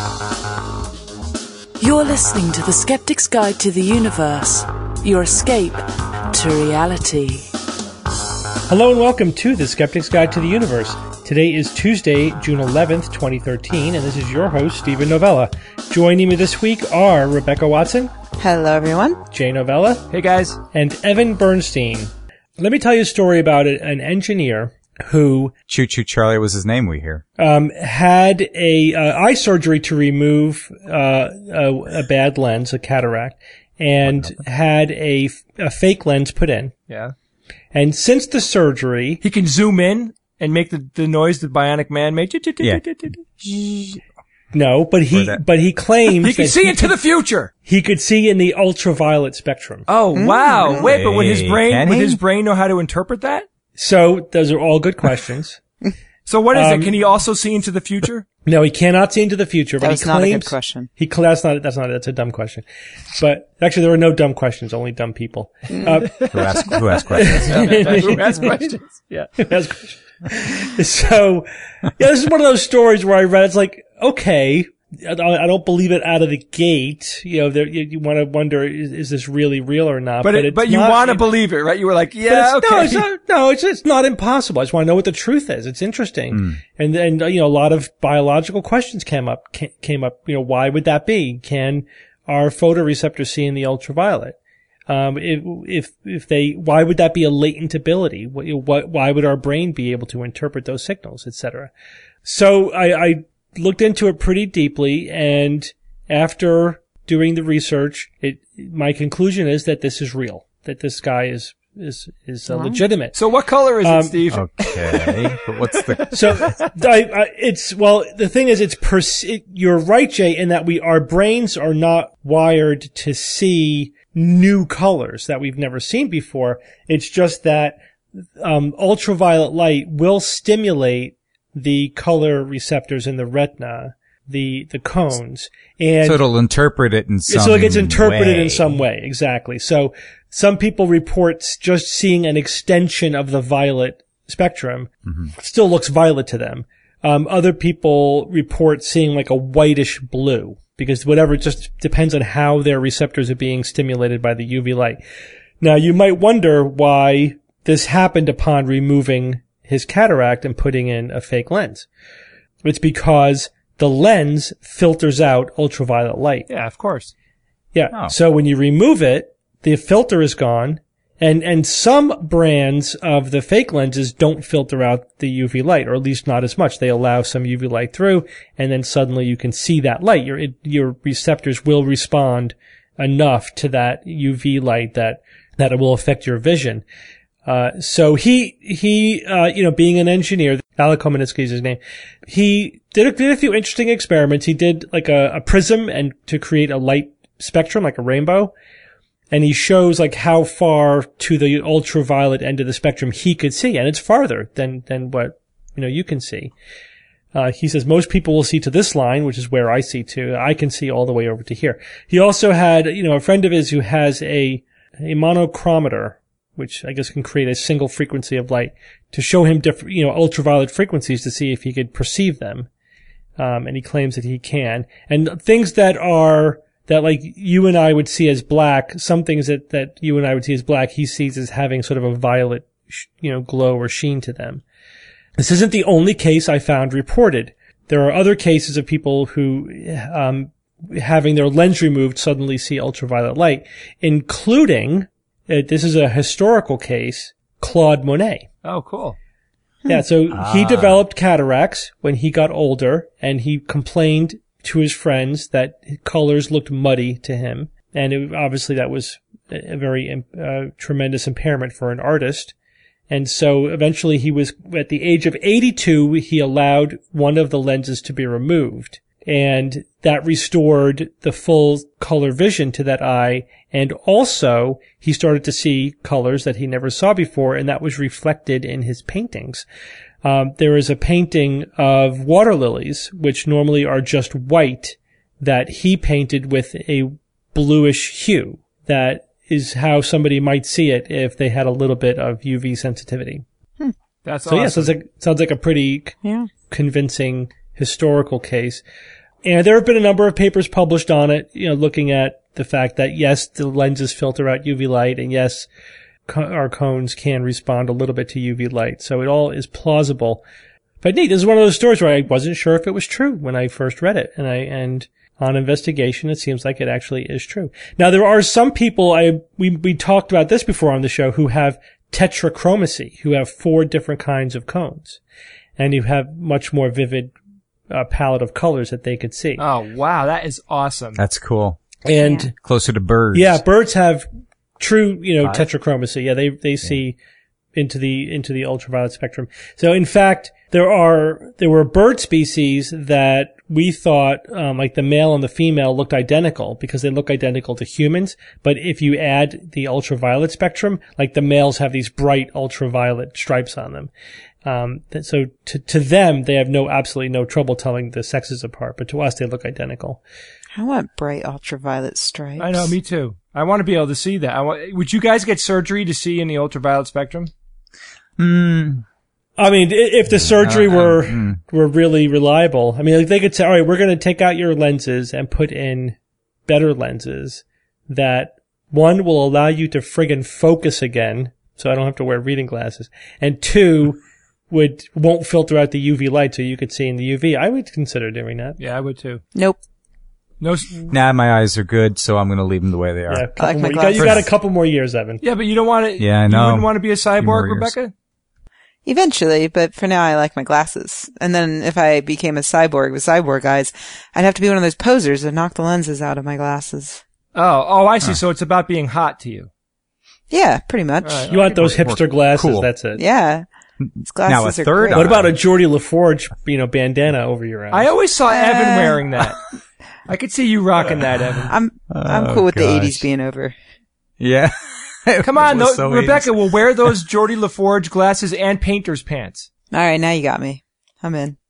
You're listening to The Skeptic's Guide to the Universe, your escape to reality. Hello and welcome to The Skeptic's Guide to the Universe. Today is Tuesday, June 11th, 2013, and this is your host, Stephen Novella. Joining me this week are Rebecca Watson. Hello, everyone. Jay Novella. Hey, guys. And Evan Bernstein. Let me tell you a story about an engineer who... Choo Choo Charlie was his name, we hear. Had a eye surgery to remove a bad lens, a cataract, and had a fake lens put in. Yeah. And since the surgery... He can zoom in and make the noise the Bionic Man made. Yeah. No, but he claims he can see into the future. He could see in the ultraviolet spectrum. Oh, wow. Wait, but would his Can brain know how to interpret that? So those are all good questions. So what is it? Can he also see into the future? No, he cannot see into the future. But That's not a good question. That's a dumb question. But actually, there are no dumb questions, only dumb people. Who asked questions? Who has questions? Yeah. Who has questions? So, yeah, this is one of those stories where I read, it's like, okay, I don't believe it out of the gate. You know, you want to wonder, is this really real or not? But you want to believe it, right? You were like, yeah, okay. It's not impossible. I just want to know what the truth is. It's interesting. And you know, a lot of biological questions came up. You know, why would that be? Can our photoreceptors see in the ultraviolet? Why would that be a latent ability? Why would our brain be able to interpret those signals, etc.? So I looked into it pretty deeply, and after doing the research, my conclusion is that this is real, that this guy is legitimate. So what color is it, Steve? Okay, but what's the... So, the thing is, you're right, Jay, in that our brains are not wired to see new colors that we've never seen before. It's just that, ultraviolet light will stimulate the color receptors in the retina, the cones, and so it'll interpret it in some way. So it gets interpreted in some way, exactly. So some people report just seeing an extension of the violet spectrum. Still looks violet to them. Other people report seeing like a whitish blue, because whatever, it just depends on how their receptors are being stimulated by the UV light. Now, you might wonder why this happened upon removing his cataract and putting in a fake lens. It's because the lens filters out ultraviolet light. Yeah, of course. Yeah. Oh. So when you remove it, the filter is gone, and some brands of the fake lenses don't filter out the UV light, or at least not as much. They allow some UV light through, and then suddenly you can see that light. Your receptors will respond enough to that UV light that it will affect your vision. So he, you know, being an engineer, Alek Komenitsky is his name, he did a few interesting experiments. He did like a prism and to create a light spectrum, like a rainbow. And he shows like how far to the ultraviolet end of the spectrum he could see. And it's farther than what, you know, you can see. He says most people will see to this line, which is where I see to. I can see all the way over to here. He also had, you know, a friend of his who has a monochromator, which I guess can create a single frequency of light, to show him different, you know, ultraviolet frequencies to see if he could perceive them. And he claims that he can. And things that like you and I would see as black, some things that you and I would see as black, he sees as having sort of a violet, you know, glow or sheen to them. This isn't the only case I found reported. There are other cases of people who, having their lens removed suddenly see ultraviolet light, including, this is a historical case, Claude Monet. Oh, cool. Yeah, so he developed cataracts when he got older, and he complained to his friends that colors looked muddy to him. And obviously that was a very tremendous impairment for an artist. And so eventually he was, at the age of 82, he allowed one of the lenses to be removed. And that restored the full color vision to that eye. And also he started to see colors that he never saw before, and that was reflected in his paintings. There is a painting of water lilies, which normally are just white, that he painted with a bluish hue. That is how somebody might see it if they had a little bit of UV sensitivity. That's so awesome. Yeah, sounds like a pretty convincing historical case. And there have been a number of papers published on it, looking at the fact that yes, the lenses filter out UV light, and yes, our cones can respond a little bit to UV light. So it all is plausible. But neat, this is one of those stories where I wasn't sure if it was true when I first read it. And on investigation, it seems like it actually is true. Now, there are some people, we talked about this before on the show, who have tetrachromacy, who have 4 different kinds of cones. And you have much more vivid palette of colors that they could see. Oh, wow. That is awesome. That's cool. And Closer to birds. yeah, birds have true, tetrachromacy. Yeah, they see into the ultraviolet spectrum. So in fact, there were bird species that we thought, like the male and the female looked identical because they look identical to humans. But if you add the ultraviolet spectrum, like the males have these bright ultraviolet stripes on them. So to them, they have absolutely no trouble telling the sexes apart, but to us, they look identical. I want bright ultraviolet stripes. I know, me too. I want to be able to see that. Would you guys get surgery to see in the ultraviolet spectrum? I mean, if the surgery were really reliable, I mean, like they could say, all right, we're going to take out your lenses and put in better lenses that, one, will allow you to friggin' focus again, so I don't have to wear reading glasses, and 2, won't filter out the UV light so you could see in the UV. I would consider doing that. Yeah, I would too. Nope. No. Nah, my eyes are good, so I'm going to leave them the way they are. Yeah, I like my you glasses. got a couple more years, Evan. Yeah, but you don't want to. Yeah, I know. You wouldn't want to be a cyborg, more years. Rebecca? Eventually, but for now I like my glasses. And then if I became a cyborg with cyborg eyes, I'd have to be one of those posers that knock the lenses out of my glasses. Oh, I see. So it's about being hot to you. Yeah, pretty much. All right. You want those hipster glasses, cool. that's it. Yeah. These glasses Now, a are third great. What about a Geordie LaForge, bandana over your eyes? I always saw Evan wearing that. I could see you rocking that, Evan. I'm cool with the gosh. 80s being over. Yeah. Come on, It was so Rebecca 80s. will wear those Geordie LaForge glasses and painter's pants. All right, now you got me. I'm in.